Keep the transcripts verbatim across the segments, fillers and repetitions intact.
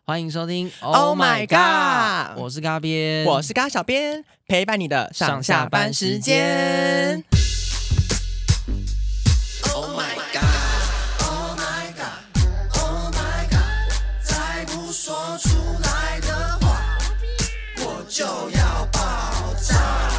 欢迎收听 Oh my God 我是嘎边， 我是嘎小编，陪伴你的上下班时间。Oh my God Oh my God Oh my God 再不说出来的话，我就要爆炸。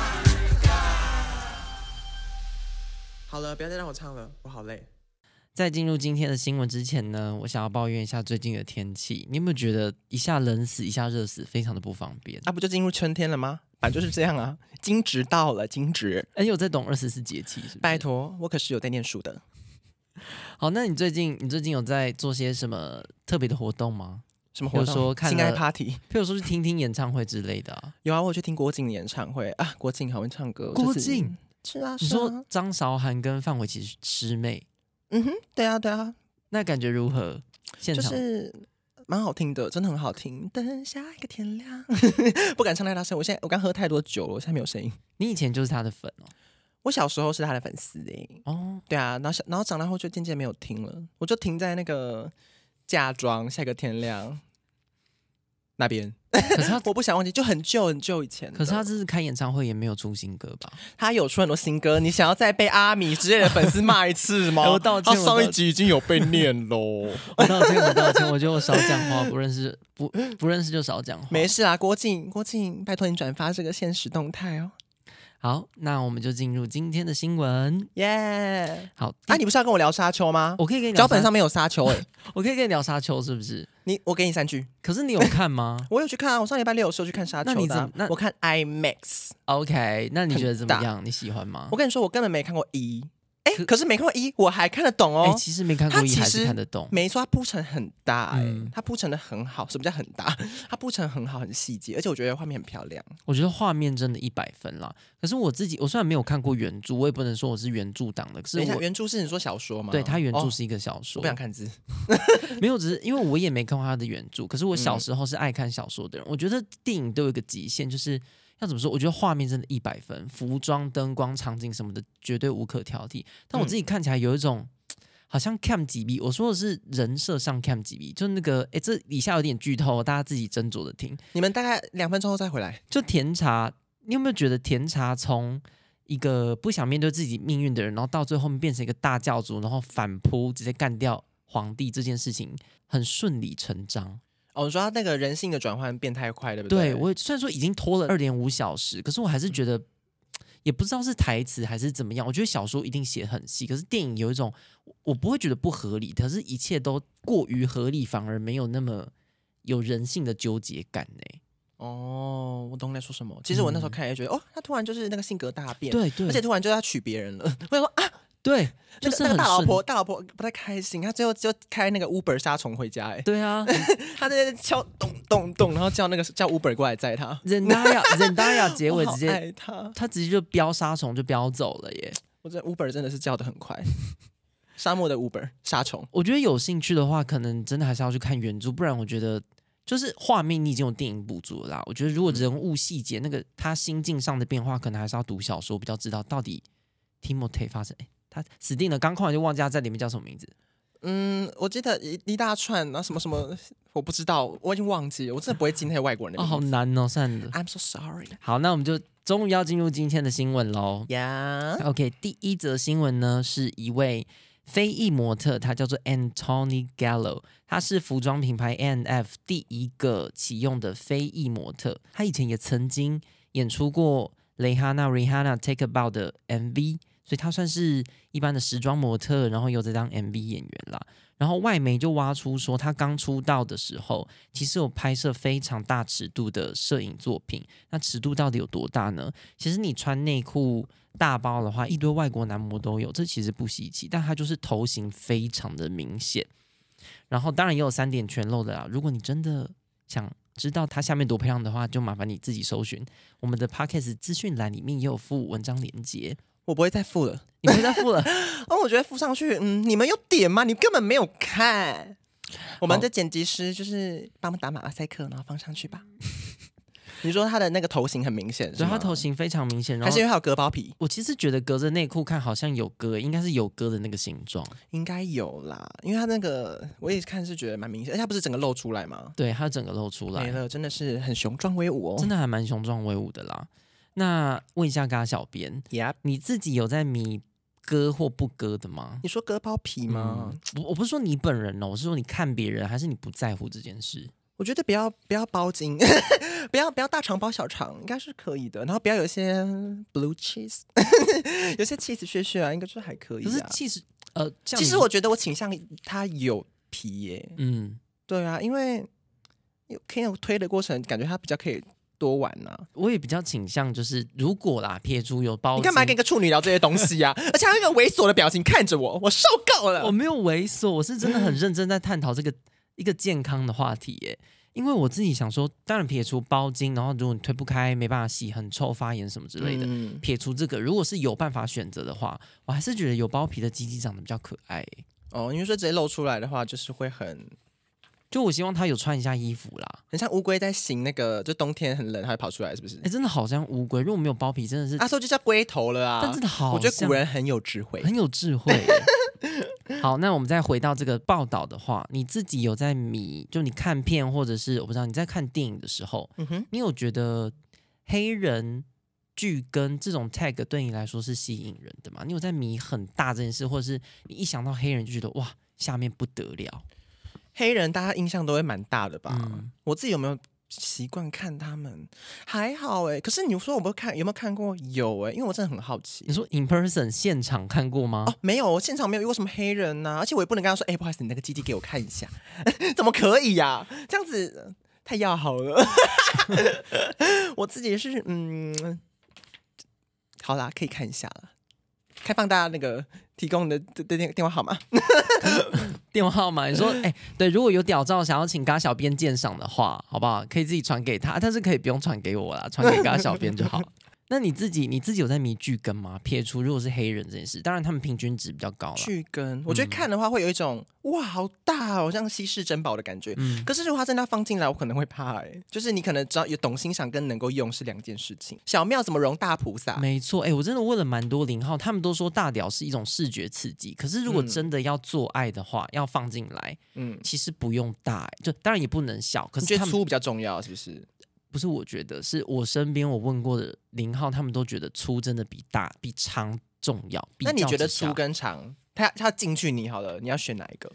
好了，不要再让我唱了，我好累。 在进入今天的新闻之前呢，我想要抱怨一下最近的天气。你有没有觉得一下冷死一下热死，非常的不方便？ 啊，不就进入春天了吗？反正就是这样啊，惊蛰到了，惊蛰。 哎，你有在懂二十四节气是不是？ 拜托，我可是有在念书的。 好，那你最近你最近有在做些什么特别的活动吗？ 什么活动？ 比如说看性爱 party， 譬如说去听听演唱会之类的啊。 有啊，我有去听郭靖的演唱会啊，郭靖好会唱歌。 郭靖、 就是啊， 你说张韶涵跟范玮琪师妹， 嗯哼，对啊，对啊。 那感觉如何？现场就是蛮好听的，真的很好听。等下一个天亮，不敢唱太大声。我现在我刚喝太多酒了，我现在没有声音。 你以前就是他的粉哦？ 我小时候是他的粉丝哎、欸。哦，对啊，然后然后长大后就渐渐没有听了，我就停在那个嫁妆下一个天亮那边。 可是他我不想忘记，就很旧很旧以前。 可是他这次开演唱会也没有出新歌吧？ 他有出很多新歌，你想要再被阿米之类的粉丝骂一次吗？ 我道歉， 他上一集已经有被念喽。 我道歉，我道歉，我觉得我少讲话，不认识不不认识就少讲话。 没事啊，郭靖，郭靖，拜托你转发这个现实动态哦。 好，那我们就进入今天的新闻， 耶、yeah ！ 好， 啊，你不是要跟我聊沙丘吗？ 我可以跟你聊脚本上面有沙丘哎、欸， 我可以跟你聊沙丘是不是？ 你我给你三句， 可是你有看吗？ 我有去看啊，我上礼拜六有时候去看沙丘的、啊。 那你怎么？那我看 IMAX。 OK， 那你觉得怎么样？你喜欢吗？ 我跟你说，我根本没看过一。哎、欸，可是没看过一，我还看得懂哦。 哎、欸，其实没看过一还是看得懂。 没错，它铺陈很大、欸，哎、嗯，它铺陈的很好。什么叫很大？它铺陈很好，很细节，而且我觉得画面很漂亮。 我觉得画面真的一百分啦。可是我自己，我虽然没有看过原著，我也不能说我是原著党的。可是我等一下，原著是你说小说吗？ 对，它原著是一个小说。 哦、我不想看字， 没有，只是因为我也没看过它的原著。可是我小时候是爱看小说的人。嗯、我觉得电影都有一个极限，就是要怎么说？我觉得画面真的一百分，服装、灯光、场景什么的绝对无可挑剔。但我自己看起来有一种、嗯、好像 cam 几 B， 我说的是人设上 cam 几 B， 就那个哎，这以下有点剧透，大家自己斟酌的听。 你们大概两分钟后再回来。 就甜茶，你有没有觉得甜茶从一个不想面对自己命运的人，然后到最后面变成一个大教主，然后反扑直接干掉皇帝这件事情，很顺理成章？ 哦，你说他那个人性的转换变太快，对不对？ 对，我虽然说已经拖了二点五小时，可是我还是觉得，也不知道是台词还是怎么样。我觉得小说一定写很细，可是电影有一种我不会觉得不合理，可是一切都过于合理，反而没有那么有人性的纠结感呢。 哦，我懂你在说什么。其实我那时候看也觉得，嗯、哦，他突然就是那个性格大变， 对对， 而且突然就要娶别人了。我想说啊。 对，就是那个大老婆，大老婆不太开心，她最后就开那个 Uber 杀虫回家、欸，哎， 对啊， 她在那敲咚咚咚，然后叫那个叫 Uber 过来载她。 Zendaya Zendaya 结尾直接爱她， 她直接就飙杀虫就飙走了耶！ 我这 Uber 真的是叫得很快，沙漠的 Uber 杀虫。 我觉得有兴趣的话，可能真的还是要去看原著，不然我觉得就是画面你已经有电影补足了啦。我觉得如果人物细节那个他心境上的变化，可能还是要读小说比较知道到底 Timothée 发生哎。他死定了，刚看完就忘记他在里面叫什么名字。 嗯，我记得一一大串，然后什么什么，我不知道，我已经忘记了，我真的不会记那些外国人的名字。 哦，好难哦，算了 ，I'm so sorry。 好，那我们就终于要进入今天的新闻喽。 呀、yeah ，OK， 第一则新闻呢是一位非裔模特，他叫做 Anthony Gallo， 他是服装品牌 A and F 第一个启用的非裔模特。他以前也曾经演出过蕾哈娜 Rihanna Take About 的 M V。所以他算是一般的时装模特，然后又在当 M V 演员啦。然后外媒就挖出说，他刚出道的时候，其实有拍摄非常大尺度的摄影作品。那尺度到底有多大呢？其实你穿内裤大包的话，一堆外国男模都有，这其实不稀奇。但他就是头型非常的明显，然后当然也有三点全露的啦。如果你真的想知道他下面多漂亮的话，就麻烦你自己搜寻我们的 Podcast 资讯栏里面也有附文章连结。 我不会再附了， 你不会再附了？ 哦，我觉得附上去，嗯，你们有点吗？你根本没有看。我们的剪辑师就是帮我们打马赛克，然后放上去吧。 你说他的那个头型很明显， 对，他头型非常明显，然后还是因为他有割包皮？ 我其实觉得隔着内裤看好像有割，应该是有割的那个形状， 应该有啦，因为他那个我也看是觉得蛮明显，而且他不是整个露出来吗？ 对，他整个露出来没了，真的是很雄壮威武哦， 真的还蛮雄壮威武的啦。那问一下嘎小编， Yep 你自己有在迷割或不割的吗？ 你说割包皮吗？ 嗯、我我不是说你本人哦，我是说你看别人，还是你不在乎这件事？ 我觉得不要不要包茎，不要不要大肠包小肠，应该是可以的。然后不要有一些 blue cheese， 有些 cheese 屑屑啊，应该就还可以、啊。 可是其实呃， 其实我觉得我倾向它有皮耶。 嗯， 对啊，因为有可以有推的过程，感觉它比较可以多玩呐、啊。 我也比较倾向就是，如果啦撇除有包茎， 你干嘛跟一个处女聊这些东西啊？而且还有一个猥琐的表情看着我，我受够了。 我没有猥琐，我是真的很认真在探讨这个一个健康的话题耶。因为我自己想说，当然撇除包茎，然后如果你推不开、没办法洗、很臭、发炎什么之类的，嗯、撇除这个，如果是有办法选择的话，我还是觉得有包皮的鸡鸡长得比较可爱。 哦，因为说直接露出来的话，就是会很， 就我希望他有穿一下衣服啦， 很像乌龟在行那个，就冬天很冷，它会跑出来，是不是？ 哎，真的好像乌龟，如果没有包皮，真的是啊，所以就叫龟头了啊。 但真的好， 我觉得古人很有智慧， 很有智慧。好，那我们再回到这个报道的话，你自己有在迷，就你看片或者是我不知道你在看电影的时候，嗯哼，你有觉得黑人剧跟这种 tag 对你来说是吸引人的吗？你有在迷很大这件事，或者是你一想到黑人就觉得哇，下面不得了？ 黑人大家印象都会蛮大的吧？ 嗯、 我自己有没有习惯看他们？还好哎、欸。可是你说我没有看，有没有看过？有哎、欸，因为我真的很好奇。 你说 in person 现场看过吗？ 哦，没有，现场没有遇过什么黑人呐、啊，而且我也不能跟他说，哎、欸，不好意思，你那个鸡鸡给我看一下，怎么可以呀、啊？这样子太要好了。我自己是嗯，好啦，可以看一下了。开放大家那个提供的的电电话号码， 电话号码。你说，哎、欸，对，如果有屌照想要请嘎小编鉴赏的话，好不好？可以自己传给他，但是可以不用传给我啦，传给嘎小编就好。那你自己，你自己有在迷剧跟吗？撇除如果是黑人这件事，当然他们平均值比较高了。 剧跟我觉得看的话会有一种、嗯、哇好大哦，像稀世珍宝的感觉。嗯、可是如果他真的要放进来，我可能会怕哎、欸。就是你可能知道有懂欣赏跟能够用是两件事情。小庙怎么容大菩萨？ 没错，哎、欸，我真的问了蛮多零号，他们都说大屌是一种视觉刺激。可是如果真的要做爱的话，嗯、要放进来，嗯，其实不用大、欸，就当然也不能小。可是你觉得粗比较重要，是不是？ 不是，我觉得是我身边我问过的零号，他们都觉得粗真的比大比长重要。 那你觉得粗跟长，他他进去你好了，你要选哪一个？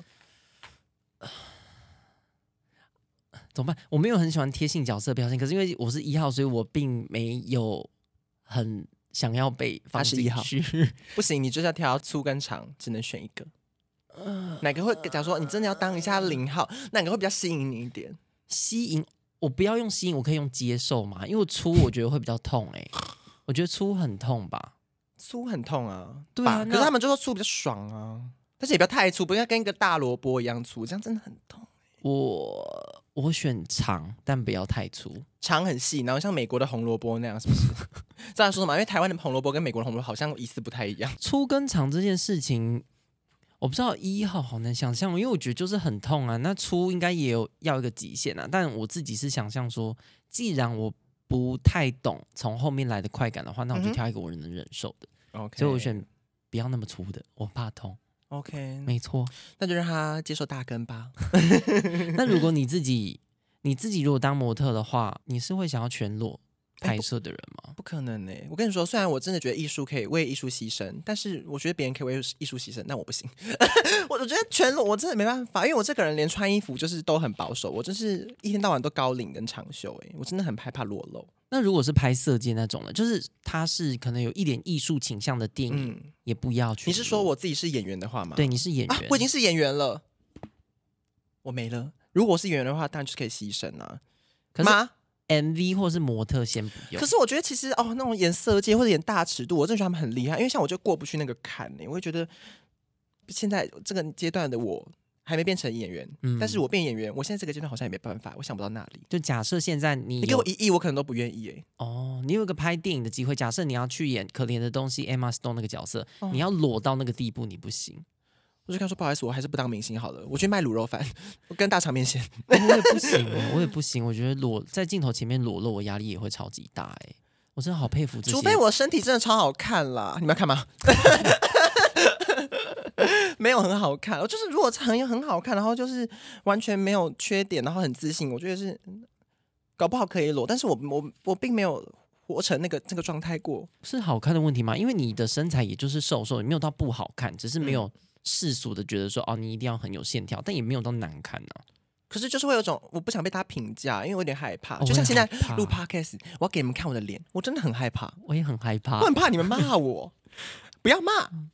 怎么办？我没有很喜欢贴性角色标签，可是因为我是一号，所以我并没有很想要被放进去。 不行，你就是要挑粗跟长，只能选一个。呃、哪个会？假如说你真的要当一下零号，哪个会比较吸引你一点？ 吸引。我不要用吸引，我可以用接受嘛？因为粗我觉得会比较痛哎、欸，我觉得粗很痛吧？ 粗很痛啊， 对啊。 可是他们就说粗比较爽啊，但是也不要太粗，不要跟一个大萝卜一样粗，这样真的很痛、欸。 我我选长，但不要太粗， 长很细，然后像美国的红萝卜那样，是不是？这样说什么？因为台湾的红萝卜跟美国的红萝卜好像疑似不太一样。 粗跟长这件事情。我不知道一号好难想象，因为我觉得就是很痛啊。那粗应该也有要一个极限啊，但我自己是想象说，既然我不太懂从后面来的快感的话，那我就挑一个我能忍受的。 OK，、嗯、 所以我选不要那么粗的，我怕痛。 OK， 没错， 那就让他接受大根吧。 那如果你自己你自己如果当模特的话，你是会想要全裸拍摄的人吗？ 欸、不, 不可能呢、欸！我跟你说，虽然我真的觉得艺术可以为艺术牺牲，但是我觉得别人可以为艺术牺牲，但我不行。我我觉得全裸我真的没办法，因为我这个人连穿衣服就是都很保守，我就是一天到晚都高领跟长袖、欸，哎，我真的很害怕裸露。 那如果是拍色戒那种的，就是它是可能有一点艺术倾向的电影，嗯、也不要去。 你是说我自己是演员的话吗？ 对，你是演员、 啊，我已经是演员了，我没了。如果我是演员的话，当然就是可以牺牲啊。 可是吗？M V 或是模特先不用， 可是我觉得其实哦，那种演色戒或者演大尺度，我真的觉得他们很厉害，因为像我就过不去那个坎呢、欸。我会觉得现在这个阶段的我还没变成演员，嗯、但是我变演员，我现在这个阶段好像也没办法，我想不到那里。 就假设现在你你给我一亿，我可能都不愿意哎、欸。 哦，你有一个拍电影的机会，假设你要去演可怜的东西 Emma Stone 那个角色，哦、你要裸到那个地步，你不行。 我就跟他说不好意思，我还是不当明星好了，我去卖卤肉饭，我跟大肠面线。 我也不行哦，我也不行。我觉得裸在镜头前面裸露，我压力也会超级大哎、欸。我真的好佩服这些， 除非我身体真的超好看啦，你们要看吗？没有很好看，我就是如果很很好看，然后就是完全没有缺点，然后很自信，我觉得是搞不好可以裸，但是我我我并没有活成那个这个状态过。 是好看的问题吗？因为你的身材也就是瘦瘦，也没有到不好看，只是没有世俗的觉得说、嗯、哦，你一定要很有线条，但也没有到难看啊。 可是就是会有种我不想被他评价，因为我有点害怕。 哦、 就像现在录 podcast， 我要给你们看我的脸，我真的很害怕。 我也很害怕， 我很怕你们骂我，不要骂。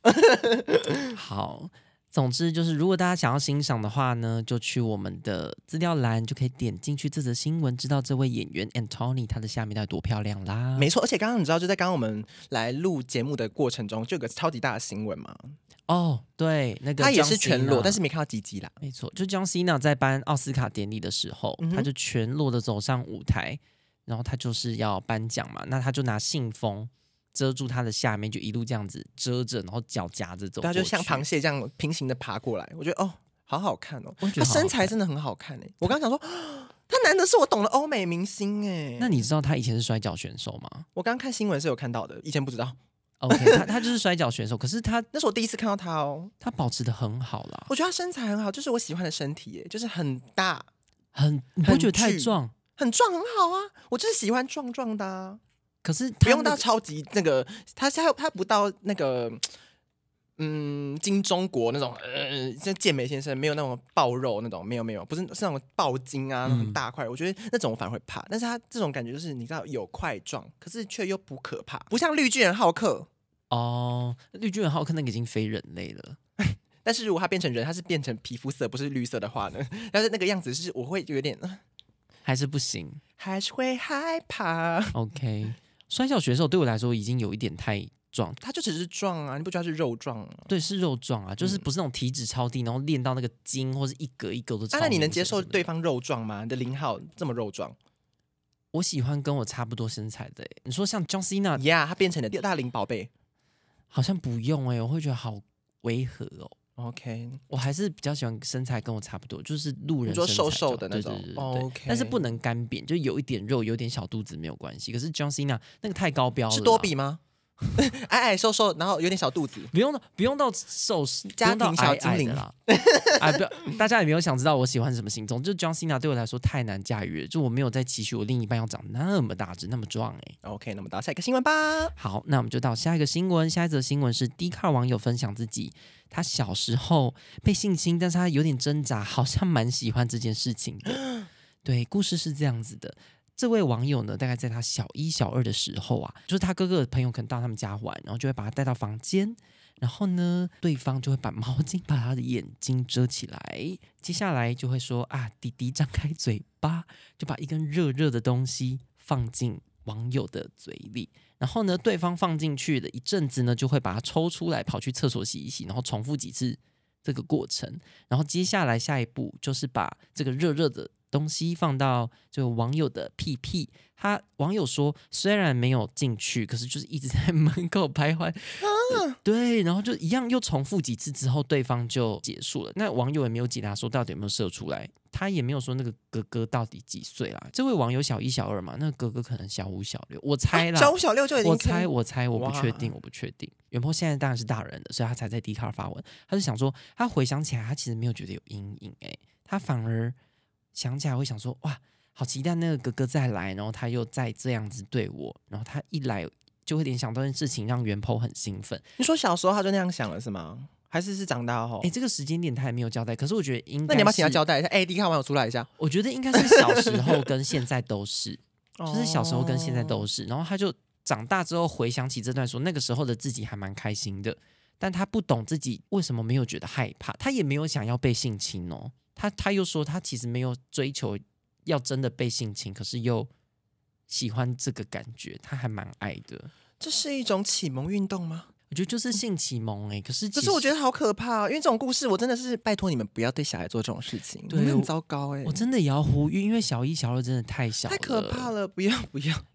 好。总之就是，如果大家想要欣赏的话呢，就去我们的资料栏，就可以点进去这则新闻，知道这位演员 Antony 他的下面到底多漂亮啦。 没错，而且刚刚你知道，就在刚刚我们来录节目的过程中，就有个超级大的新闻嘛。 哦，对，那个他也是全裸，但是没看到鸡鸡啦。 没错，就 John Cena 在颁奥斯卡典礼的时候，嗯、他就全裸的走上舞台，然后他就是要颁奖嘛，那他就拿信封遮住他的下面，就一路这样子遮着，然后脚夹着走过去。 对，就像螃蟹这样平行的爬过来。我觉得哦，好好看哦，他身材真的很好看哎。我刚刚想说，他难得是我懂的欧美明星哎。 那你知道他以前是摔跤选手吗？ 我刚看新闻是有看到的，以前不知道。 OK， 他他就是摔跤选手，可是他那是我第一次看到他哦， 他保持得很好啦。 我觉得他身材很好，就是我喜欢的身体耶，就是很大， 很你不觉得太壮？ 很壮，很好啊，我就是喜欢壮壮的啊。 可是不用到超级那个，他他他不到那个，嗯，金钟国那种，呃，像健美先生没有那种爆肉那种，没有没有，不是是那种爆筋啊，那种大块，嗯、我觉得那种我反而会怕。但是他这种感觉就是你知道有块状，可是却又不可怕，不像绿巨人浩克。 哦，绿巨人浩克那个已经非人类了。 但是如果他变成人，他是变成皮肤色不是绿色的话呢？但是那个样子是我会有点， 还是不行， 还是会害怕。 OK。摔跤选手对我来说已经有一点太壮， 他就只是壮啊，你不觉得他是肉壮、啊？ 对，是肉壮啊，就是不是那种体脂超低，然后练到那个筋或是一格一格的。 啊，那你能接受对方肉壮吗？你的零号这么肉壮？ 我喜欢跟我差不多身材的。你说像 John Cena， 呀、yeah, 他变成了大龄宝贝， 好像不用哎、欸，我会觉得好违和哦。 OK， 我还是比较喜欢身材跟我差不多，就是路人身材， 你说瘦瘦的那种， 对对对对、 oh, OK， 但是不能干扁，就有一点肉，有点小肚子没有关系。可是 John Cena 那个太高标了， 是多比吗？矮矮瘦瘦，然后有点小肚子， 不用到不用到瘦， 家庭小精灵啦。哎，不要，大家也没有想知道我喜欢什么星座，就 John Cena 对我来说太难驾驭了，就我没有在期许我另一半要长那么大只、那么壮哎、 欸。OK， 那么到下一个新闻吧。 好，那我们就到下一个新闻。下一则新闻是 Dcard 网友分享自己他小时候被性侵，但是他有点挣扎，好像蛮喜欢这件事情的。对，故事是这样子的。这位网友呢，大概在他小一、小二的时候啊，就是他哥哥的朋友可能到他们家玩，然后就会把他带到房间，然后呢，对方就会把毛巾把他的眼睛遮起来，接下来就会说啊，弟弟张开嘴巴，就把一根热热的东西放进网友的嘴里，然后呢，对方放进去的一阵子呢，就会把它抽出来，跑去厕所洗一洗，然后重复几次这个过程，然后接下来下一步就是把这个热热的东西放到这个网友的屁屁，他网友说虽然没有进去，可是就是一直在门口徘徊、啊、对，然后就一样又重复几次之后，对方就结束了。那网友也没有解答说到底有没有射出来，他也没有说那个哥哥到底几岁啦。这位网友小一小二嘛，那个哥哥可能小五小六，我猜啦、 啊、小五小六就已经， 我猜我猜我不确定我不确定。元波现在当然是大人了，所以他才在 Dcard 发文，他就想说他回想起来他其实没有觉得有阴影、欸、他反而想起来会想说哇，好期待那个哥哥再来，然后他又再这样子对我，然后他一来就会联想到这件事情，让元 po 很兴奋。 你说小时候他就那样想了是吗？还是是长大后？ 哎、欸，这个时间点他也没有交代，可是我觉得应该是， 那你要不要请他交代一下？哎、欸，Dcard 网友出来一下。 我觉得应该是小时候跟现在都是，就是小时候跟现在都是，然后他就长大之后回想起这段说，那个时候的自己还蛮开心的，但他不懂自己为什么没有觉得害怕，他也没有想要被性侵哦。他他又说他其实没有追求要真的被性侵，可是又喜欢这个感觉，他还蛮爱的。 这是一种启蒙运动吗？ 我觉得就是性启蒙哎、欸，可是可是我觉得好可怕、哦，因为这种故事我真的是拜托你们不要对小孩做这种事情，对，很糟糕哎、欸。 我真的也要呼吁，因为小一、小二真的太小了， 太可怕了，不要不要。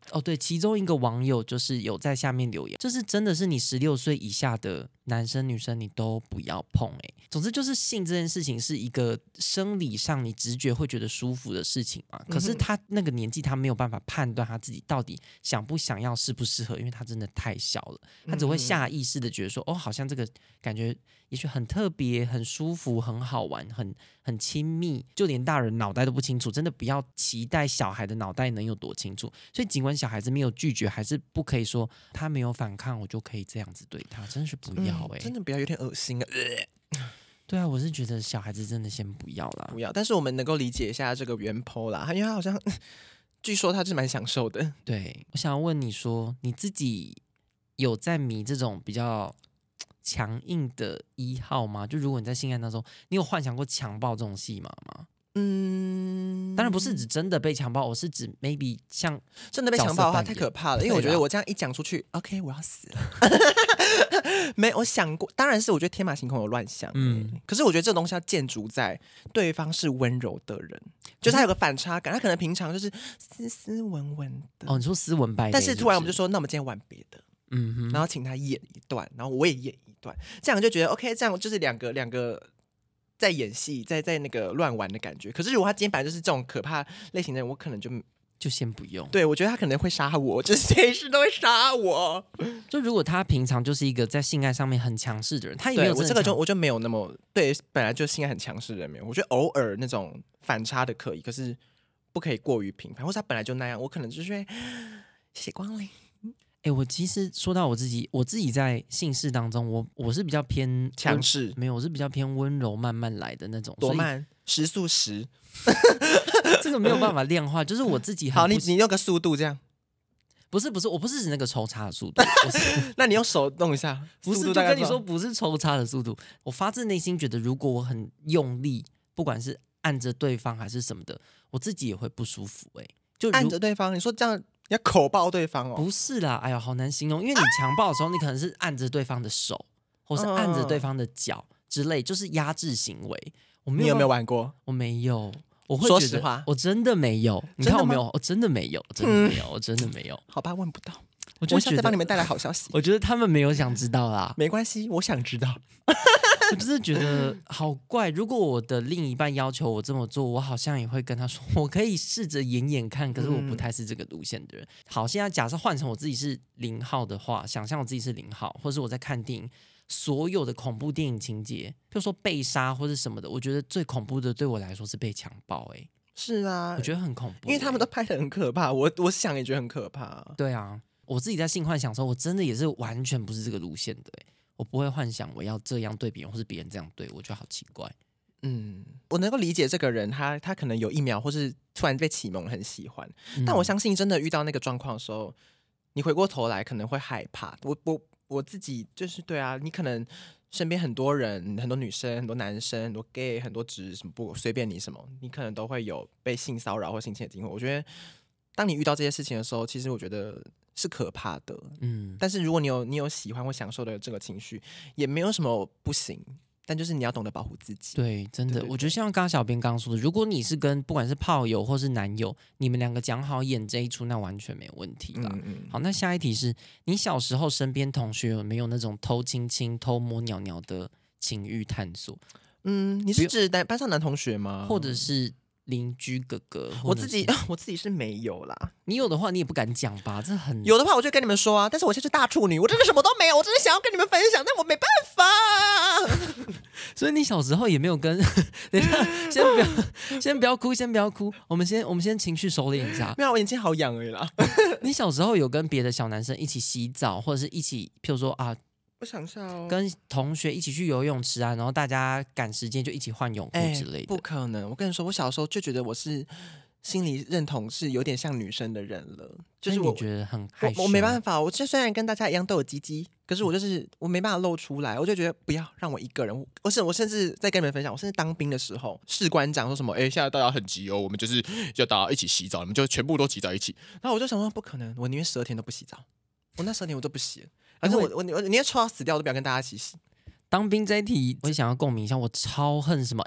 哦，对，其中一个网友就是有在下面留言，就是真的是你十六岁以下的男生女生你都不要碰哎、欸。总之就是性这件事情是一个生理上你直觉会觉得舒服的事情嘛，可是他那个年纪他没有办法判断他自己到底想不想要适不适合，因为他真的太小了，他只会下意识的觉得说哦，好像这个感觉也许很特别、很舒服、很好玩、很很亲密，就连大人脑袋都不清楚，真的不要期待小孩的脑袋能有多清楚。所以尽管小孩子没有拒绝，还是不可以说他没有反抗，我就可以这样子对他，真的是不要哎、欸嗯，真的不要，有点恶心啊。 对啊，我是觉得小孩子真的先不要啦， 不要。但是我们能够理解一下这个原 po 啦，因为他好像据说他是蛮享受的。 对，我想要问你说，你自己有在迷这种比较强硬的一号吗？就如果你在性爱当中，你有幻想过强暴这种戏码吗？ 嗯， 当然不是指真的被强暴，我是指 maybe 像真的被强暴的话太角色扮演可怕了，因为我觉得我这样一讲出去 ，OK， 我要死了。没，我想过，当然是我觉得天马行空有乱想，嗯，可是我觉得这东西要建筑在对方是温柔的人，就是他有个反差感，他可能平常就是斯斯文文的， 哦，你说斯文败类， 但是突然我们就说，那我们今天玩别的， 嗯哼， 然后请他演一段，然后我也演一段，这样就觉得 OK， 这样就是两个两个。在演戏，在在那个乱玩的感觉。可是如果他今天本来就是这种可怕类型的人，我可能就就先不用。 对，我觉得他可能会杀我，就是随时都会杀我。 就如果他平常就是一个在性爱上面很强势的人，他也没有我这个就我就没有那么对，本来就性爱很强势的人没有。我觉得偶尔那种反差的可以，可是不可以过于频繁，或是他本来就那样，我可能就是会谢谢光临。 哎、欸，我其实说到我自己，我自己在性事当中，我我是比较偏强势， 没有，我是比较偏温柔慢慢来的那种。 多慢？时速十？ 这个没有办法量化，就是我自己很好，你你用个速度这样。 不是不是，我不是指那个抽插的速度， 那你用手动一下， 不是就跟你说不是抽插的速度。我发自内心觉得，如果我很用力，不管是按着对方还是什么的，我自己也会不舒服、欸。哎，就按着对方，你说这样。你要口爆对方哦？ 不是啦，哎呀，好难形容，因为你强暴的时候，你可能是按着对方的手，或是按着对方的脚之类，就是压制行为。我没有， 你有没有玩过？ 我没有，我会说实话， 我真的没有。你看我没有，我真的没有，真的没有，我真的没有。 好吧，问不到。 我就想再帮你们带来好消息。 我觉得他们没有想知道啦， 没关系，我想知道。 我就是觉得好怪，如果我的另一半要求我这么做，我好像也会跟他说，我可以试着演演看，可是我不太是这个路线的人。嗯、好，现在假设换成我自己是零号的话，想象我自己是零号，或是我在看电影，所有的恐怖电影情节，比如说被杀或是什么的，我觉得最恐怖的对我来说是被强暴、欸。哎， 是啊， 我觉得很恐怖、欸， 因为他们都拍得很可怕，我我想也觉得很可怕。 对啊，我自己在性幻想的时候，我真的也是完全不是这个路线的、欸。我不会幻想我要这样对别人，或是别人这样对我，觉得好奇怪。 嗯，我能够理解这个人，他他可能有一秒或是突然被启蒙，很喜欢、嗯。但我相信，真的遇到那个状况的时候，你回过头来可能会害怕。我我我自己就是对啊，你可能身边很多人，很多女生，很多男生，很多 gay， 很多直什么不随便你什么，你可能都会有被性骚扰或性侵的经历。我觉得，当你遇到这些事情的时候，其实我觉得。是可怕的，嗯，但是如果你有你有喜欢或享受的这个情绪，也没有什么不行，但就是你要懂得保护自己。 对，真的， 对对对我觉得像刚刚小编刚刚说的，如果你是跟不管是炮友或是男友，你们两个讲好演这一出，那完全没有问题啦。嗯嗯好，那下一题是你小时候身边同学有没有那种偷亲亲、偷摸鸟鸟的情欲探索？ 嗯，你是指班上男同学吗？ 或者是？邻居哥哥， 我自己我自己是没有啦。 你有的话，你也不敢讲吧？这很有的话，我就跟你们说啊。但是我现在是大处女，我真的什么都没有，我真的想要跟你们分享，但我没办法。 所以你小时候也没有跟……等一下，先不要，先不要哭，先不要哭。我们先，我们先情绪收敛一下。 没有，我眼睛好痒而已啦。 你小时候有跟别的小男生一起洗澡，或者是一起，譬如说啊。 我想一下哦， 跟同学一起去游泳池啊，然后大家赶时间就一起换泳裤之类的、欸。 不可能！我跟你说，我小时候就觉得我是心里认同是有点像女生的人了，就是我觉得很害羞。 我, 我没办法，我这虽然跟大家一样都有鸡鸡，可是我就是我没办法露出来，我就觉得不要让我一个人。我是我甚至在跟你们分享，我甚至当兵的时候，士官长说什么，哎、欸，现在大家很急哦，我们就是要大家一起洗澡，你们就全部都挤在一起。然后我就想说，不可能，我宁愿十二天都不洗澡，我那十二天我都不洗。反正我我我宁愿抽到死掉，我都不要跟大家一起洗。 当兵这一题，我想要共鸣一下，我超恨什么哎、欸，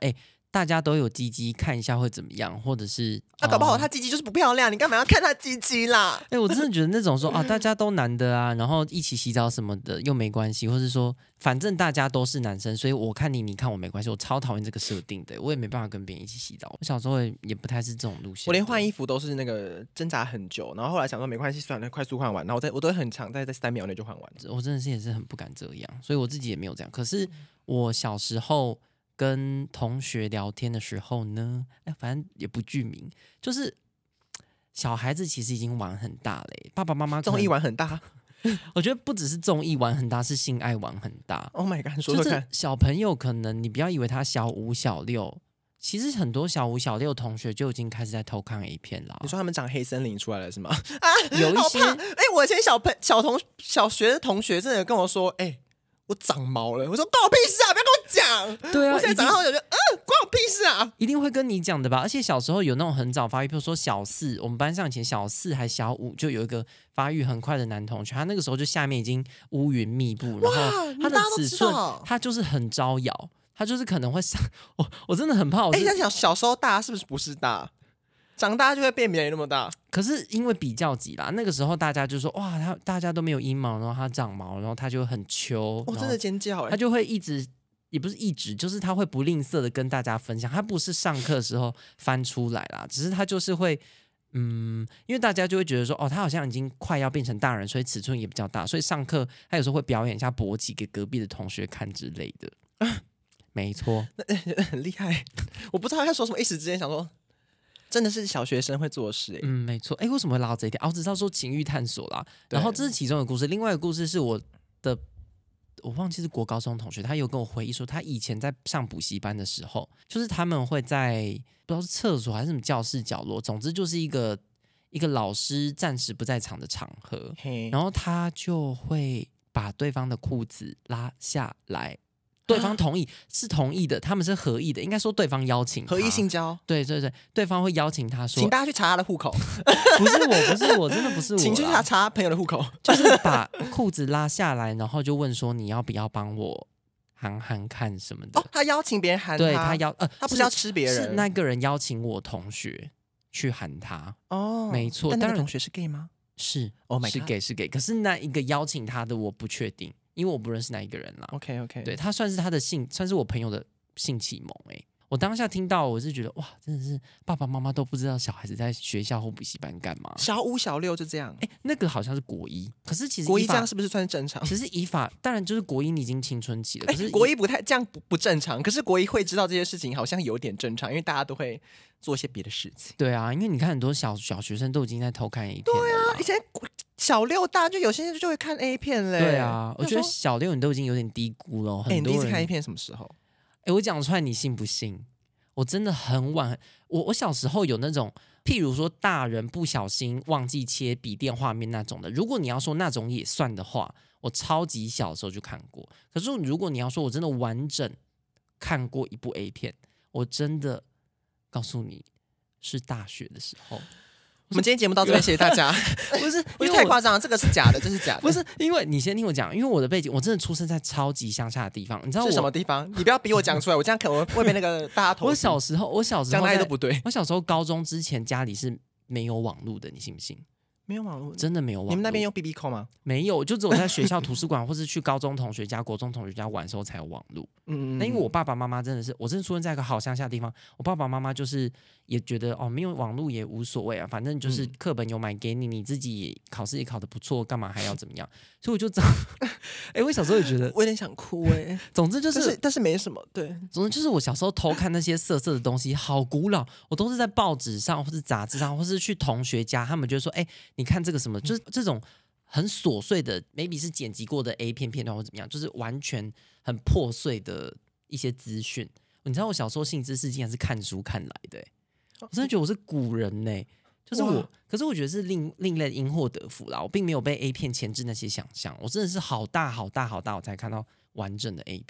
大家都有鸡鸡，看一下会怎么样，或者是那、啊、搞不好他鸡鸡就是不漂亮，你干嘛要看他鸡鸡啦？ 哎、欸，我真的觉得那种说啊，大家都男的啊，然后一起洗澡什么的又没关系，或是说反正大家都是男生，所以我看你，你看我没关系，我超讨厌这个设定的，我也没办法跟别人一起洗澡。我小时候也不太是这种路线， 我连换衣服都是那个挣扎很久，然后后来想说没关系，算了，快速换完，然后我在我都很长，在在三秒内就换完。 我真的是也是很不敢这样，所以我自己也没有这样。可是我小时候跟同学聊天的时候呢，哎，反正也不具名，就是小孩子其实已经玩很大了，爸爸妈妈综艺玩很大。 我觉得不只是综艺玩很大，是性爱玩很大。 Oh my god， 说说看， 小朋友可能你不要以为他小五小六，其实很多小五小六同学就已经开始在偷看 A 片了。 你说他们长黑森林出来了是吗？啊， 有一些， 哎、欸，我以前小朋小同小学的同学真的跟我说，哎、欸，我长毛了。我说关我屁事啊，不要跟我讲。 对啊， 我现在长大后就觉得，嗯、呃，关我屁事啊， 一定会跟你讲的吧？而且小时候有那种很早发育，比如说小四，我们班上以前小四还小五就有一个发育很快的男同学，他那个时候就下面已经乌云密布，然后他的尺寸他就是很招摇，他就是可能会上我，我真的很怕。 哎，想想小时候大是不是不是大？长大就会变没那么大， 可是因为比较级啦，那个时候大家就说哇，他大家都没有阴毛，然后他长毛，然后他就很秋， 我、哦、真的尖叫哎， 他就会一直也不是一直，就是他会不吝啬的跟大家分享，他不是上课的时候翻出来啦，只是他就是会嗯，因为大家就会觉得说哦，他好像已经快要变成大人，所以尺寸也比较大，所以上课他有时候会表演一下勃起给隔壁的同学看之类的，啊、没错， 很厉害，我不知道他在说什么，一时之间想说。真的是小学生会做的事、欸， 嗯，没错。哎，为什么会拉到这一点？哦，我只知道说情欲探索啦。然后这是其中的故事，另外一个故事是我的，我忘记是国高中同学，他有跟我回忆说，他以前在上补习班的时候，就是他们会在不知道是厕所还是什么教室角落，总之就是一个一个老师暂时不在场的场合，然后他就会把对方的裤子拉下来。对方同意是同意的，他们是合意的，应该说对方邀请他合意性交， 对对对，对方会邀请他说， 请大家去查他的户口， 不是我，不是我，真的不是我， 请去查查朋友的户口， 就是把裤子拉下来，然后就问说你要不要帮我含含看什么的。 哦，他邀请别人含他， 对他邀呃， 他不是要吃别人， 是那个人邀请我同学去含他。 哦， 没错， 但那个同学是 gay 吗？ 是 ，Oh my God， 是 gay 是 gay，可是那一个邀请他的我不确定。因为我不认识那一个人啦 ，OK OK， 对他算是他的性，算是我朋友的性启蒙哎、欸。我当下听到，我是觉得哇，真的是爸爸妈妈都不知道小孩子在学校或补习班干嘛。 小五小六就这样， 哎，那个好像是国一，可是其实国一这样是不是算是正常？ 其实以法当然就是国一你已经青春期了，可是国一不太这样不不正常。可是国一会知道这些事情，好像有点正常，因为大家都会做一些别的事情。 对啊，因为你看很多小小学生都已经在偷看 A 片了。 对啊，以前小六大就有些人就会看 A 片嘞。 对啊，我觉得小六你都已经有点低估了。很多人， 欸、你第一次看 A 片什么时候？ 哎，我讲出来你信不信？我真的很晚，我我小时候有那种，譬如说大人不小心忘记切笔电画面那种的。如果你要说那种也算的话，我超级小的时候就看过。可是如果你要说我真的完整看过一部 A 片，我真的告诉你是大学的时候。 我们今天节目到这边，谢谢大家。 不是， 因为太夸张了，这个是假的，这是假的。 不是，因为你先听我讲，因为我的背景，我真的出生在超级乡下的地方，你知道我是什么地方？你不要逼我讲出来，我这样可能会被那个大家投诉。 我小时候，我小时候讲哪里都不对。 我小时候高中之前家里是没有网路的，你信不信？ 没有网络， 真的没有网路。 你们那边用 B B 扣吗？ 没有，就只有在学校图书馆或是去高中同学家、国中同学家玩的时候才有网路。嗯，那因为我爸爸妈妈真的是，我真的出生在一个好乡下的地方，我爸爸妈妈就是也觉得哦，没有网路也无所谓啊，反正就是课本有买给你，你自己考试也考得不错，干嘛还要怎么样？所以我就这样。哎，我小时候也觉得， 我有点想哭哎、欸。 总之就是， 但是但是没什么，对， 总之就是我小时候偷看那些色色的东西，好古老，我都是在报纸上或是杂志上，或是去同学家，他们就说，哎，你看这个什么，就是这种很琐碎的 maybe 是剪辑过的 A 片片段或怎么样，就是完全很破碎的一些资讯。你知道我小时候性知识竟然是看书看来的、欸，我真的觉得我是古人呢、欸。就是我，可是我觉得是另另类因祸得福啦。我并没有被 A 片牵制那些想象，我真的是好大好大好大我才看到完整的 A 片。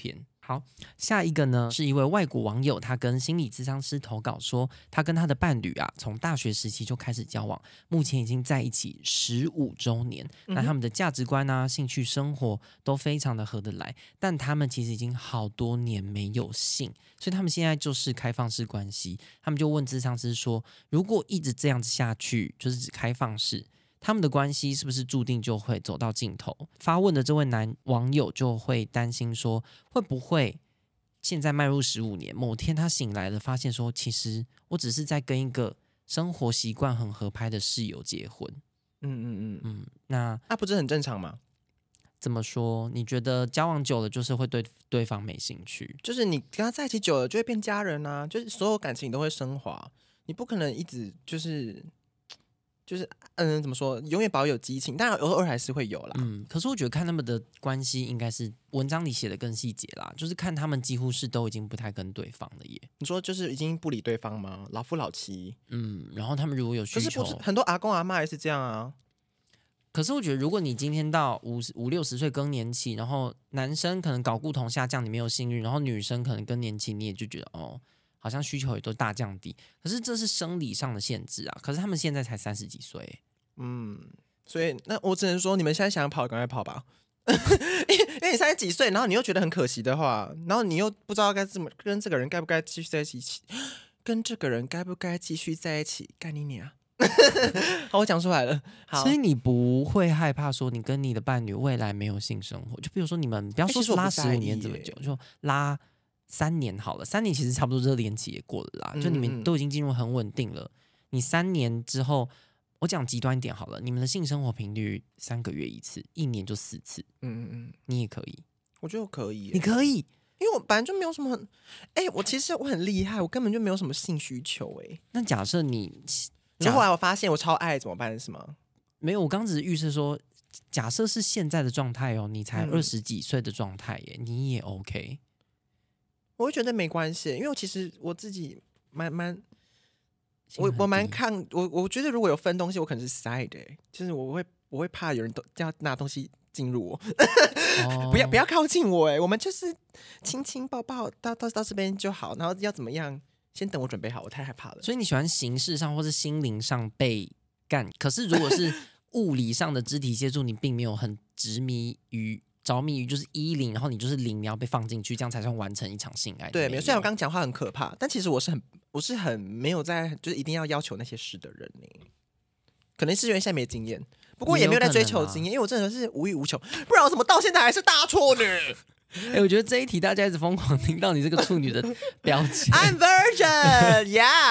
好，下一个呢是一位外国网友，他跟心理咨商师投稿说，他跟他的伴侣啊，从大学时期就开始交往，目前已经在一起十五周年。 嗯、 那他们的价值观啊、兴趣、生活都非常的合得来，但他们其实已经好多年没有性，所以他们现在就是开放式关系。他们就问咨商师说，如果一直这样子下去，就是指开放式，他们的关系是不是注定就会走到尽头？发问的这位男网友就会担心说，会不会现在迈入十五年，某天他醒来了，发现说，其实我只是在跟一个生活习惯很合拍的室友结婚。 嗯嗯嗯嗯，那那、啊、不是很正常吗？ 怎么说？你觉得交往久了就是会对对方没兴趣？ 就是你跟他在一起久了就会变家人啊，就是所有感情都会升华，你不可能一直就是就是嗯怎么说，永远保有激情，当然偶尔还是会有啦。 嗯，可是我觉得看他们的关系应该是文章里写的更细节啦，就是看他们几乎是都已经不太跟对方了耶。 你说就是已经不理对方吗？老夫老妻。 嗯，然后他们如果有需可是求， 不是很多阿公阿嬷也是这样啊。 可是我觉得，如果你今天到五五六十岁更年期，然后男生可能睾固酮下降，你没有性欲，然后女生可能更年期，你也就觉得哦，好像需求也都大降低。可是这是生理上的限制啊。可是他们现在才三十几岁， 嗯，所以那我只能说，你们现在想跑，赶快跑吧。因为你三十几岁，然后你又觉得很可惜的话，然后你又不知道该怎么跟这个人该不该继续在一起，跟这个人该不该继续在一起，干你娘！好，我讲出来了。好， 所以你不会害怕说你跟你的伴侣未来没有性生活？就比如说你们不要说是拉十五年这么久，就拉三年好了。三年其实差不多热恋期也过了啦， 嗯、 就你们都已经进入很稳定了。你三年之后，我讲极端一点好了，你们的性生活频率三个月一次，一年就四次。 嗯嗯嗯， 你也可以， 我觉得我可以， 你可以。 因为我本来就没有什么，哎、欸，我其实我很厉害，我根本就没有什么性需求、欸，哎。 那假设你。 如果后来我发现我超爱怎么办？是吗？ 没有，我刚只是预设说，假设是现在的状态哦，你才嗯二十几岁的状态耶，你也 OK。 我会觉得没关系，因为我其实我自己蛮蛮，我我蛮看我我觉得如果有分东西，我可能是 side，、欸、就是我会我会怕有人都要拿东西进入我，哦、不要不要靠近我哎、欸，我们就是亲亲抱抱到到到这边就好，然后要怎么样？先等我准备好，我太害怕了。 所以你喜欢形式上或是心灵上被干，可是如果是物理上的肢体接触，你并没有很执迷于着迷于就是一零，然后你就是零，你要被放进去，这样才算完成一场性爱。 对，没有。虽然我刚刚讲话很可怕，但其实我是很我是很没有在就是一定要要求那些事的人呢。可能是因为现在没经验，不过也没有在追求经验，因为我真的是无欲无求，不然我怎么到现在还是大处女？ 哎、欸，我觉得这一题大家一直疯狂听到你这个处女的标签。 I'm virgin,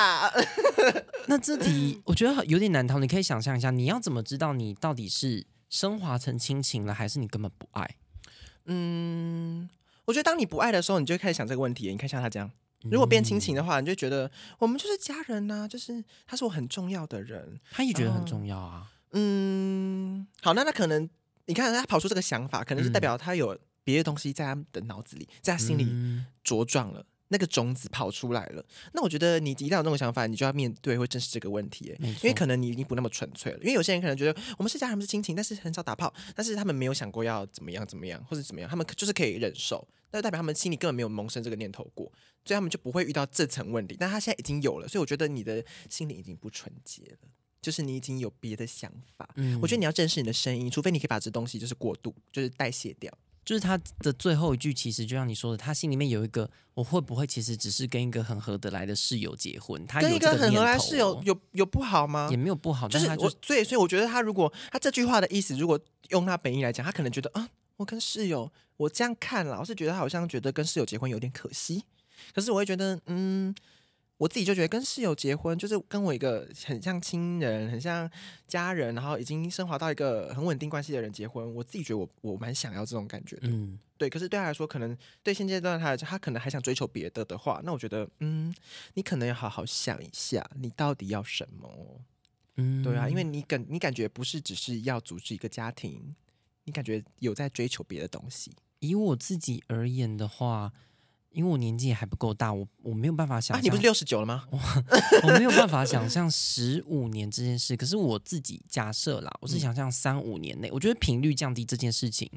yeah 。 那这题我觉得有点难逃，你可以想象一下，你要怎么知道你到底是升华成亲情了，还是你根本不爱？ 嗯，我觉得当你不爱的时候，你就会开始想这个问题。你看像他这样，如果变亲情的话，你就觉得我们就是家人呐、啊，就是他是我很重要的人， 他也觉得很重要啊。 嗯，好，那他可能你看他跑出这个想法，可能是代表他有。别的东西在他的脑子里，在他心里茁壮了，嗯、那个种子跑出来了。那我觉得你一旦有那种想法，你就要面对会正视这个问题，因为可能你已经不那么纯粹了。因为有些人可能觉得我们是家人，我们是亲情，但是很少打炮，但是他们没有想过要怎么样怎么样，或者怎么样，他们就是可以忍受，那就代表他们心里根本没有萌生这个念头过，所以他们就不会遇到这层问题。但他现在已经有了，所以我觉得你的心里已经不纯洁了。就是你已经有别的想法，嗯、我觉得你要正视你的声音，除非你可以把这东西就是过度，就是代谢掉。 就是他的最后一句，其实就像你说的，他心里面有一个，我会不会其实只是跟一个很合得来的室友结婚？他有这个念头、哦、跟一个很合来室友有有不好吗？ 也没有不好， 就是但他就我所以所以我觉得他如果他这句话的意思，如果用他本意来讲，他可能觉得啊，我跟室友，我这样看啦，我是觉得他好像觉得跟室友结婚有点可惜。可是我会觉得，嗯。我自己就觉得跟室友结婚，就是跟我一个很像亲人、很像家人，然后已经升华到一个很稳定关系的人结婚，我自己觉得我我蛮想要这种感觉的。嗯，对。可是对他来说，可能对现阶段他来讲，他可能还想追求别的的话，那我觉得，嗯，你可能要好好想一下，你到底要什么？嗯，对啊，因为你感你感觉不是只是要组织一个家庭，你感觉有在追求别的东西。 以我自己而言的话。因为我年纪也还不够大，我我没有办法想象。 啊，你不是六十九了吗？ 我, 我没有办法想象十五年这件事。可是我自己假设啦，我是想象三五年内，我觉得频率降低这件事情，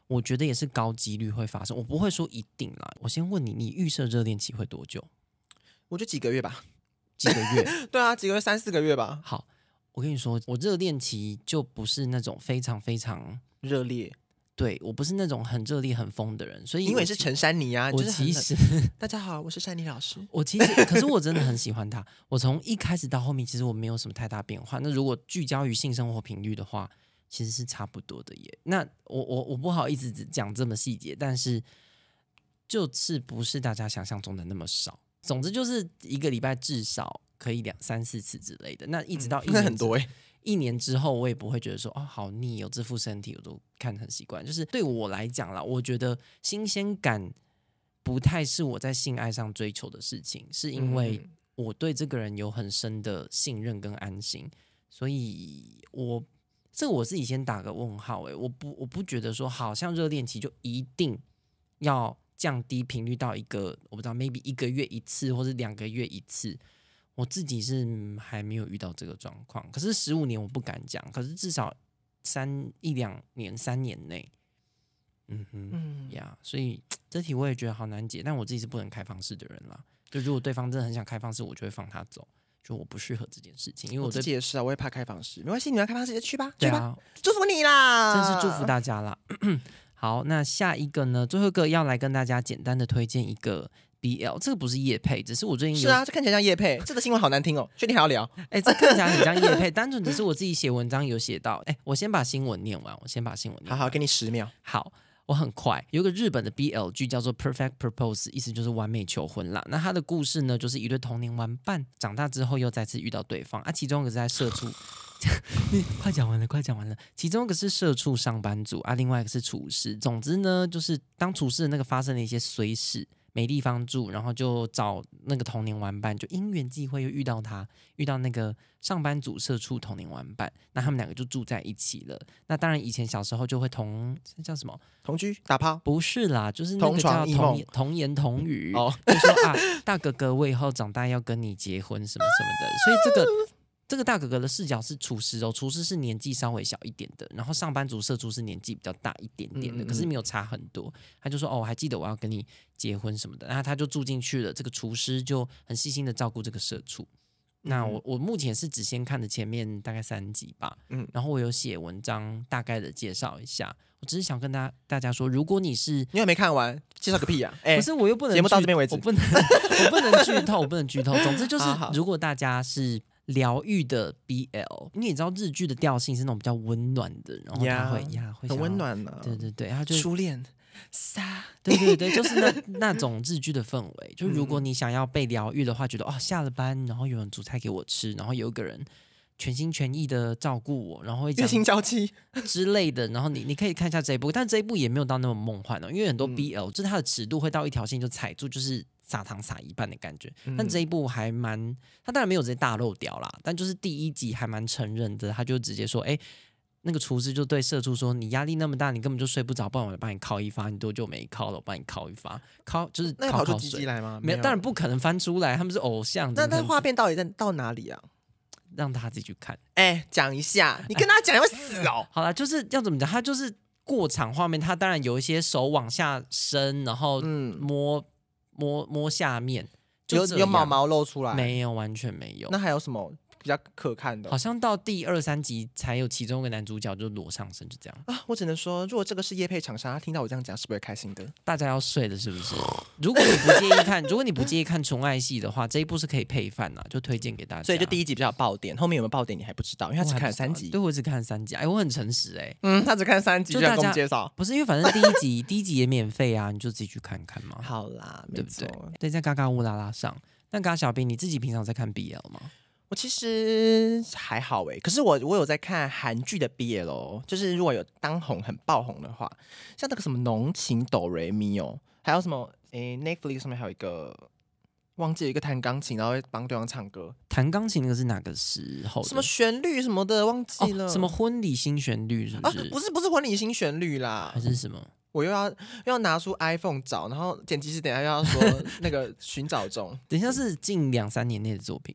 我觉得也是高几率会发生，我不会说一定啦。我先问你，你预设热恋期会多久？ 我就几个月吧。 几个月？ 对啊，几个月三四个月吧。 好，我跟你说，我热恋期就不是那种非常非常热烈。 对，我不是那种很热烈很疯的人，所以因为是陈珊妮啊。 我就是其实大家好，我是珊妮老师。 我其实可是我真的很喜欢他。我从一开始到后面，其实我没有什么太大变化。那如果聚焦于性生活频率的话，其实是差不多的耶。那我我我不好意思只讲这么细节，但是就是不是大家想象中的那么少。总之就是一个礼拜至少可以两三四次之类的。那一直到一年、 嗯、很多哎、欸。 一年之后，我也不会觉得说哦好腻哦，这副身体我都看得很习惯。就是对我来讲啦，我觉得新鲜感不太是我在性爱上追求的事情，是因为我对这个人有很深的信任跟安心，所以我这个我自己先打个问号哎、欸，我不我不觉得说好像热恋期就一定要降低频率到一个我不知道 maybe 一个月一次或是两个月一次。我自己是还没有遇到这个状况，可是十五年我不敢讲，可是至少三一两年、三年内，嗯哼，嗯呀， yeah, 所以这题我也觉得好难解，但我自己是不能开放式的人啦。就如果对方真的很想开放式，我就会放他走，就我不适合这件事情，因为我, 我自己也是啊，我也怕开放式，没关系，你要开放式就去吧， 对啊， 去吧，祝福你啦， 真是祝福大家啦。好，那下一个呢？最后一个要来跟大家简单的推荐一个。B L 这个不是业配，只是我最近有是啊，这看起来像业配，这个新闻好难听哦，确定还要聊？ 哎、欸，这看起来很像业配，单纯只是我自己写文章有写到。哎、欸，我先把新闻念完，我先把新闻念完。 好好，给你十秒。 好，我很快。有个日本的 B L 剧叫做 Perfect Propose， 意思就是完美求婚啦。那他的故事呢，就是一对童年玩伴，长大之后又再次遇到对方啊。其中一个是在社畜，你快讲完了，快讲完了。其中一个是社畜上班族啊，另外一个是厨师。总之呢，就是当厨师的那个发生了一些衰事。没地方住，然后就找那个童年玩伴，就因缘际会又遇到他，遇到那个上班族社畜童年玩伴，那他们两个就住在一起了。那当然，以前小时候就会同这叫什么同居打炮？ 不是啦，就是那个叫童童言童语哦，就说啊，大哥哥，我以后长大要跟你结婚什么什么的。所以这个这个大哥哥的视角是厨师哦，厨师是年纪稍微小一点的，然后上班族社畜是年纪比较大一点点的，嗯嗯嗯可是没有差很多。他就说哦，我还记得我要跟你结婚什么的，然后他就住进去了。这个厨师就很细心的照顾这个社畜。那我我目前是只先看了前面大概三集吧，嗯，然后我有写文章大概的介绍一下。我只是想跟大家大家说，如果你是你有没看完，介绍个屁啊！哎、欸， 不是，我又不能节目到这边为止， 我不能我不能剧透，我不能剧透。总之就是，如果大家是疗愈的 B L， 你也知道日剧的调性是那种比较温暖的，然后它会呀会很温暖呢、啊， 对对对，它就初恋。撒， 对对对，就是那那种日剧的氛围。就如果你想要被疗愈的话，觉得哦下了班，然后有人煮菜给我吃，然后有一个人全心全意的照顾我，然后会月薪娇妻之类的，然后你你可以看一下这一部，但这一部也没有到那么梦幻哦，因为很多 B L、嗯、就是它的尺度会到一条线就踩住，就是撒糖撒一半的感觉。但这一部还蛮，他当然没有直接大漏掉啦，但就是第一集还蛮承认的，他就直接说，哎。那个厨师就对社畜说：“你压力那么大，你根本就睡不着，不然我帮你敲一发。你多久没敲了？我帮你敲一发。敲就是那跑出鸡鸡来吗？ 没有，当然不可能翻出来，他们是偶像。 那那画面到底在到哪里啊？ 让他自己去看。 哎，讲一下，你跟他讲，你会死哦。 好啦，就是要怎么讲？他就是过场画面，他当然有一些手往下伸，然后摸、嗯、摸摸下面， 有有毛毛露出来， 没有，完全没有。 那还有什么？”比较可看的， 好像到第二三集才有其中一个男主角就裸上身，就这样啊！我只能说，如果这个是业配厂商，他听到我这样讲，是不是会开心的？ 大家要睡了，是不是？如果你不介意看，如果你不介意看纯爱戏的话，这一部是可以配饭呐，就推荐给大家。 所以就第一集比较有爆点，后面有没有爆点你还不知道，因为他只看了三集。 对，我只看了三集。哎，我很诚实哎、欸。 嗯，他只看三集就要跟我们介绍， 不是因为反正第一集第一集也免费啊，你就自己去看看嘛。 好啦， 对不对？对，在嘎嘎乌拉拉上。那嘎小兵，你自己平常在看 B L 吗？ 我其实还好哎，可是我我有在看韩剧的 B L 哦，就是如果有当红很爆红的话，像那个什么浓情哆瑞咪哦，还有什么诶 Netflix 上面还有一个忘记了一个弹钢琴，然后会帮对方唱歌。 弹钢琴那个是哪个时候的？ 什么旋律什么的忘记了、 哦？什么婚礼新旋律是不是？ 啊、不是不是婚礼新旋律啦， 还是什么？ 我又要又要拿出 iPhone 找，然后剪辑师等一下又要说那个寻找中。 等一下是近两三年内的作品。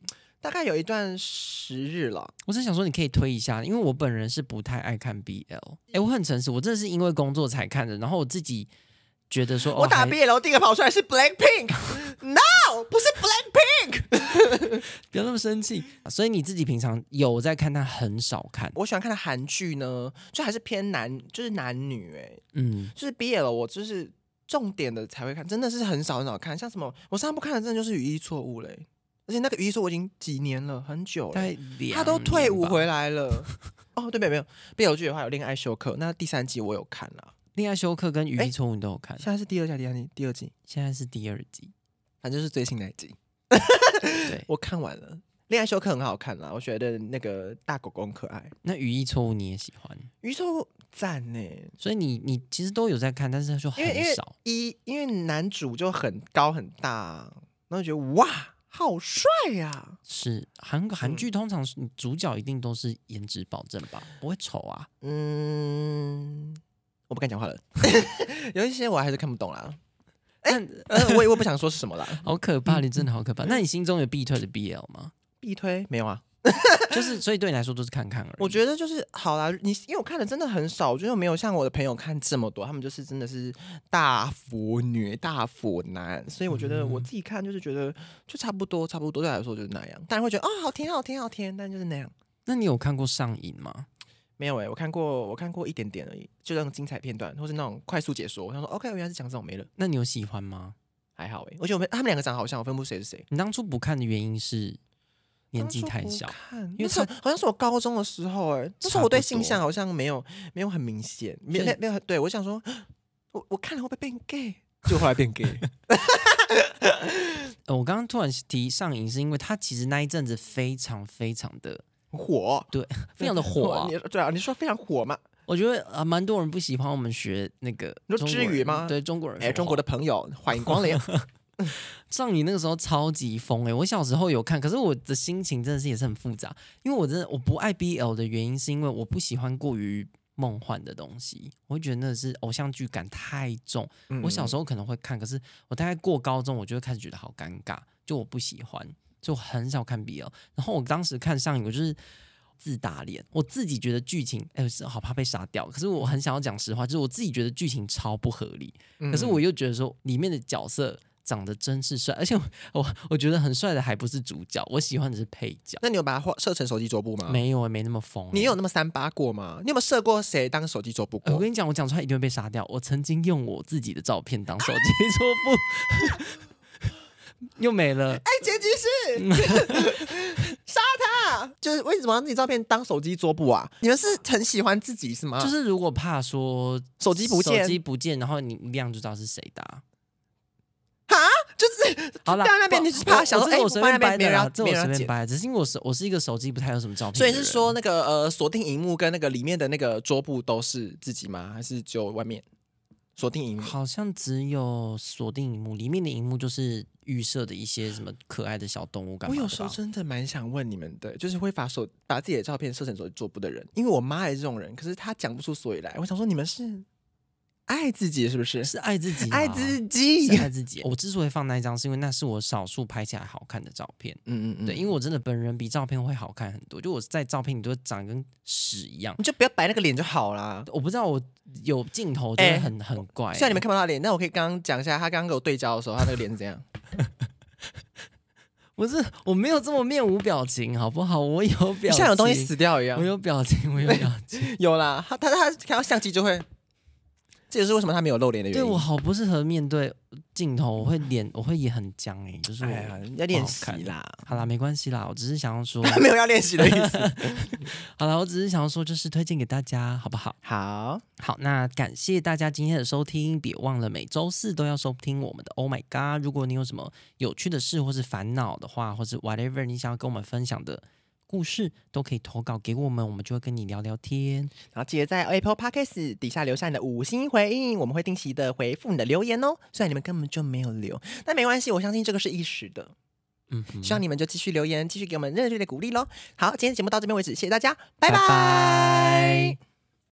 大概有一段时日了。 我只想说，你可以推一下，因为我本人是不太爱看 B L。哎，我很诚实，我真的是因为工作才看的。然后我自己觉得说， 我打 B L 第一个跑出来是 Blackpink，No， 不是 Blackpink， 不要那么生气。所以你自己平常有在看，但很少看。 我喜欢看的韩剧呢，就还是偏男，就是男女哎、欸， 嗯， 就是 B L 我就是重点的才会看，真的是很少很少看。像什么我上次不看的，真的就是语义错误嘞。而且那个语义错误已经几年了，很久了，他都退伍回来了。哦，对，没有没有 B L 剧的话有恋爱休克，那第三季我有看了。 恋爱休克跟语义错误你都有看？ 现在是第二季，第二季，第二季， 现在是第二季， 反正就是最新那一季。 对， 我看完了。恋爱休克很好看啦，我觉得那个大狗狗很可爱。 那语义错误你也喜欢？ 语义错误赞呢， 所以你你其实都有在看，但是就很少。 一因为男主就很高很大，然后觉得哇。好帅呀、啊！ 是韩韩剧通常主角一定都是颜值保证吧，不会丑啊。 嗯，我不敢讲话了，有一些我还是看不懂啦。 哎、 欸呃，我也我不想说是什么啦。 好可怕，你真的好可怕。那你心中有必推的 B L 吗？ 必推没有啊。 就是所以对你来说都是看看而已。 我觉得就是好啦，你因为我看的真的很少，我觉得没有像我的朋友看这么多，他们就是真的是大腐女、大腐男，所以我觉得我自己看就是觉得就差不多，差不多对我来说就是那样。当然会觉得啊、哦，好甜，好甜，好甜，但就是那样。 那你有看过上瘾吗？ 没有哎、欸，我看过，我看过一点点而已，就那种精彩片段或是那种快速解说。我想说 ，OK， 原来是讲这种没了。 那你有喜欢吗？ 还好哎、欸，我觉得我们他们两个长得好像，我分不出谁是谁。 你当初不看的原因是？年纪太小， 因为他好像是我高中的时候、欸，哎，那时候我对性向好像没有没有很明显，没有没有对我想说，我我看了会不会变 gay？ 就后来变 gay。 呃，我刚刚突然提上瘾，是因为他其实那一阵子非常非常的火， 对，非常的火、啊。 你对啊，你说非常火嘛？ 我觉得啊，蛮、呃、多人不喜欢我们学那个， 你说之语吗？ 对中国人， 哎、欸，中国的朋友欢迎光临。 上瘾那个时候超级疯哎、欸！我小时候有看，可是我的心情真的是也是很复杂，因为我真的我不爱 B L 的原因是因为我不喜欢过于梦幻的东西，我会觉得那是偶像剧感太重。嗯、我小时候可能会看，可是我大概过高中我就会开始觉得好尴尬，就我不喜欢，就我很少看 B L。然后我当时看上瘾，我就是自打脸，我自己觉得剧情哎、欸，好怕被杀掉，可是我很想要讲实话，就是我自己觉得剧情超不合理，嗯、可是我又觉得说里面的角色。长得真是帅，而且 我, 我, 我觉得很帅的还不是主角，我喜欢的是配角。 那你有把它设成手机桌布吗？ 没有，没那么疯、欸。 你有那么三八过吗？你有没有设过谁当手机桌布过、 呃？我跟你讲，我讲出来一定会被杀掉。我曾经用我自己的照片当手机桌布，又没了。 哎、欸，结局是杀他！就是为什么让自己照片当手机桌布啊？你们是很喜欢自己是吗？ 就是如果怕说手机不见， 手机不见，然后你一亮就知道是谁的、啊。 哈，就是好啦， 那边你是怕想说，哎、欸， 我随便掰的啦，这我随便便掰，只是因为我是我是一个手机不太有什么照片， 所以是说那个呃锁定荧幕跟那个里面的那个桌布都是自己吗？还是只有外面锁定荧幕？ 好像只有锁定荧幕，里面的荧幕就是预设的一些什么可爱的小动物干嘛的。 我有时候真的蛮想问你们的，就是会把手把自己的照片设成手机桌布的人，因为我妈也是这种人，可是她讲不出所以来。我想说你们是。爱自己是不是？ 是爱自己， 爱自己， 是爱自己。我之所以放那一张，是因为那是我少数拍起来好看的照片。嗯嗯嗯，对，因为我真的本人比照片会好看很多。就我在照片里都会长跟屎一样， 你就不要摆那个脸就好啦。 我不知道我有镜头就会很、欸、很怪、欸。 虽然你们看不到他脸，但我可以刚刚讲一下，他刚刚跟我对焦的时候，他那个脸是怎样？ 不是，我没有这么面无表情，好不好？我有表情， 像有东西死掉一样。 我有表情，我有表情， 有啦。他他他看到相机就会。这也是为什么他没有露脸的原因。 对我好不适合面对镜头，我会脸我会也很僵哎、欸，就是我、 哎、要练习啦。 好啦，没关系啦，我只是想要说没有要练习的意思。 好啦，我只是想要说，就是推荐给大家，好不好？ 好好，那感谢大家今天的收听，别忘了每周四都要收听我们的 Oh My God。如果你有什么有趣的事或是烦恼的话，或是 whatever 你想要跟我们分享的。故事都可以投稿给我们，我们就会跟你聊聊天。 然后记得在 Apple Podcast 底下留下你的五星回应，我们会定期的回复你的留言哦。虽然你们根本就没有留，但没关系，我相信这个是一时的。嗯，希望你们就继续留言，继续给我们热烈的鼓励咯。好，今天的节目到这边为止，谢谢大家，拜拜。拜拜。